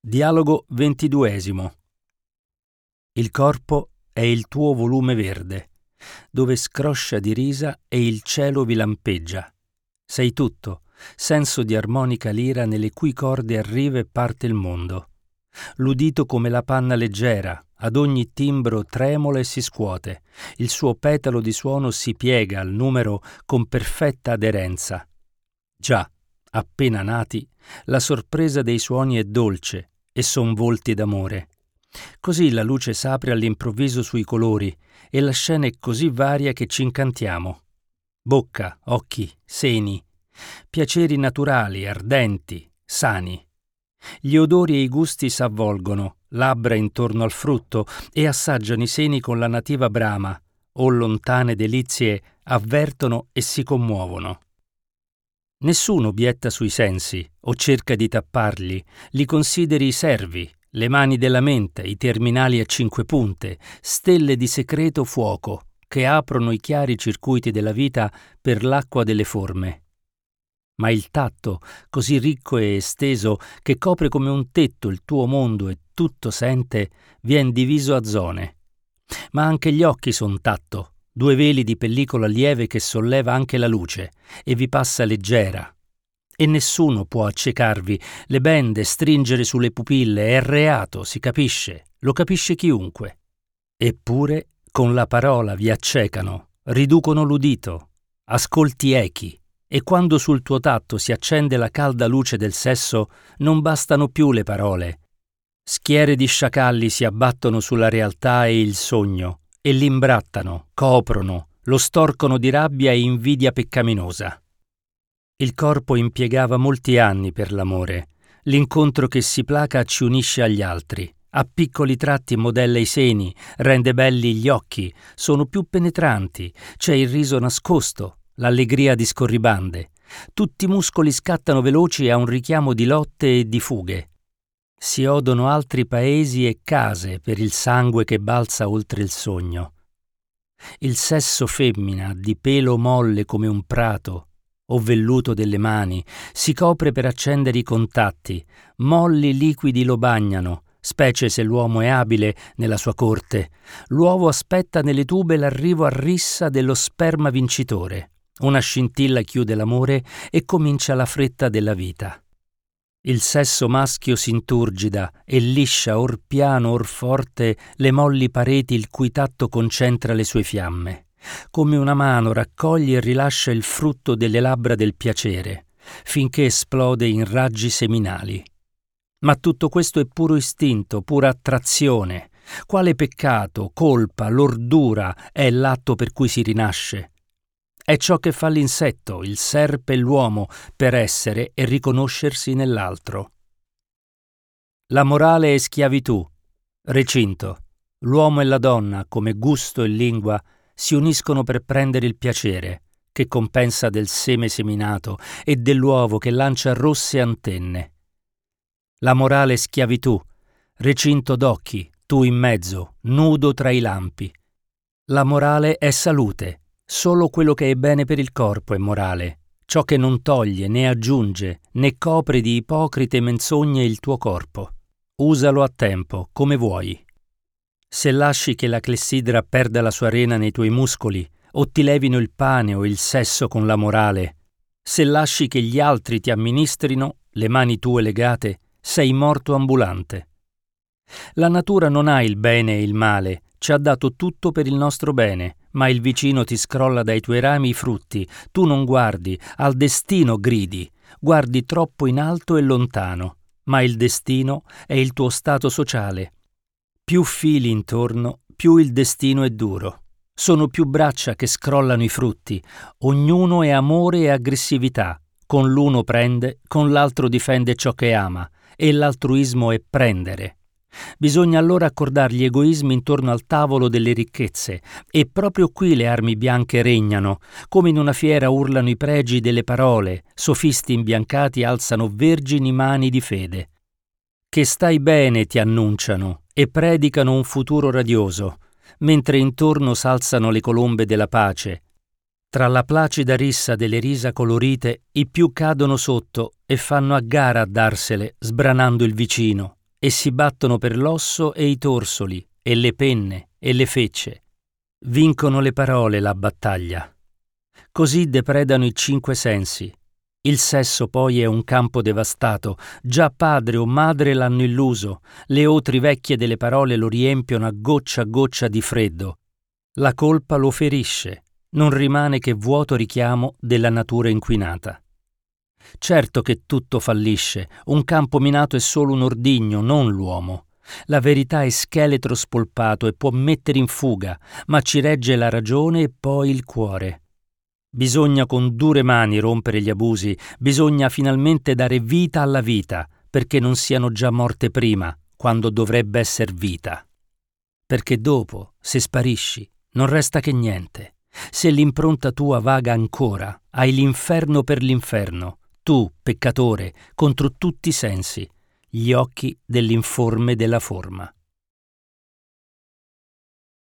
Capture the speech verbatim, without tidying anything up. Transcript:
Dialogo ventiduesimo. Il corpo è il tuo volume verde, dove scroscia di risa e il cielo vi lampeggia. Sei tutto, senso di armonica lira nelle cui corde arriva e parte il mondo. L'udito come la panna leggera, ad ogni timbro tremola e si scuote, il suo petalo di suono si piega al numero con perfetta aderenza. Già, appena nati, la sorpresa dei suoni è dolce e son volti d'amore. Così la luce s'apre all'improvviso sui colori e la scena è così varia che ci incantiamo. Bocca, occhi, seni, piaceri naturali, ardenti, sani. Gli odori e i gusti s'avvolgono, labbra intorno al frutto e assaggiano i seni con la nativa brama, o lontane delizie avvertono e si commuovono. Nessuno obietta sui sensi o cerca di tapparli, li consideri i servi, le mani della mente, i terminali a cinque punte, stelle di secreto fuoco che aprono i chiari circuiti della vita per l'acqua delle forme. Ma il tatto, così ricco e esteso che copre come un tetto il tuo mondo e tutto sente, vien diviso a zone. Ma anche gli occhi son tatto, due veli di pellicola lieve che solleva anche la luce e vi passa leggera. E nessuno può accecarvi, le bende, stringere sulle pupille, è reato, si capisce, lo capisce chiunque. Eppure con la parola vi accecano, riducono l'udito, ascolti echi, e quando sul tuo tatto si accende la calda luce del sesso non bastano più le parole. Schiere di sciacalli si abbattono sulla realtà e il sogno, e l'imbrattano, coprono, lo storcono di rabbia e invidia peccaminosa. Il corpo impiegava molti anni per l'amore. L'incontro che si placa ci unisce agli altri. A piccoli tratti modella i seni, rende belli gli occhi, sono più penetranti, c'è il riso nascosto, l'allegria di scorribande. Tutti i muscoli scattano veloci a un richiamo di lotte e di fughe. Si odono altri paesi e case per il sangue che balza oltre il sogno. Il sesso femmina, di pelo molle come un prato, o velluto delle mani, si copre per accendere i contatti, molli liquidi lo bagnano, specie se l'uomo è abile nella sua corte. L'uovo aspetta nelle tube l'arrivo a rissa dello sperma vincitore. Una scintilla chiude l'amore e comincia la fretta della vita. Il sesso maschio s'inturgida e liscia or piano or forte le molli pareti il cui tatto concentra le sue fiamme. Come una mano raccoglie e rilascia il frutto delle labbra del piacere, finché esplode in raggi seminali. Ma tutto questo è puro istinto, pura attrazione. Quale peccato, colpa, lordura è l'atto per cui si rinasce? È ciò che fa l'insetto, il serpe e l'uomo per essere e riconoscersi nell'altro. La morale è schiavitù. Recinto. L'uomo e la donna, come gusto e lingua, si uniscono per prendere il piacere, che compensa del seme seminato e dell'uovo che lancia rosse antenne. La morale è schiavitù, recinto d'occhi, tu in mezzo, nudo tra i lampi. La morale è salute, solo quello che è bene per il corpo è morale, ciò che non toglie né aggiunge né copre di ipocrite menzogne il tuo corpo. Usalo a tempo, come vuoi. Se lasci che la clessidra perda la sua rena nei tuoi muscoli, o ti levino il pane o il sesso con la morale, se lasci che gli altri ti amministrino, le mani tue legate, sei morto ambulante. La natura non ha il bene e il male, ci ha dato tutto per il nostro bene, ma il vicino ti scrolla dai tuoi rami i frutti, tu non guardi, al destino gridi, guardi troppo in alto e lontano, ma il destino è il tuo stato sociale. Più fili intorno, più il destino è duro. Sono più braccia che scrollano i frutti. Ognuno è amore e aggressività. Con l'uno prende, con l'altro difende ciò che ama. E l'altruismo è prendere. Bisogna allora accordar gli egoismi intorno al tavolo delle ricchezze. E proprio qui le armi bianche regnano. Come in una fiera urlano i pregi delle parole. Sofisti imbiancati alzano vergini mani di fede. Che stai bene ti annunciano e predicano un futuro radioso, mentre intorno s'alzano le colombe della pace. Tra la placida rissa delle risa colorite, i più cadono sotto e fanno a gara a darsele, sbranando il vicino, e si battono per l'osso e i torsoli, e le penne e le fecce. Vincono le parole la battaglia. Così depredano i cinque sensi. Il sesso poi è un campo devastato, già padre o madre l'hanno illuso, le otri vecchie delle parole lo riempiono a goccia a goccia di freddo. La colpa lo ferisce, non rimane che vuoto richiamo della natura inquinata. Certo che tutto fallisce, un campo minato è solo un ordigno, non l'uomo. La verità è scheletro spolpato e può mettere in fuga, ma ci regge la ragione e poi il cuore. Bisogna con dure mani rompere gli abusi, bisogna finalmente dare vita alla vita, perché non siano già morte prima, quando dovrebbe esser vita. Perché dopo, se sparisci, non resta che niente. Se l'impronta tua vaga ancora, hai l'inferno per l'inferno, tu, peccatore, contro tutti i sensi, gli occhi dell'informe della forma.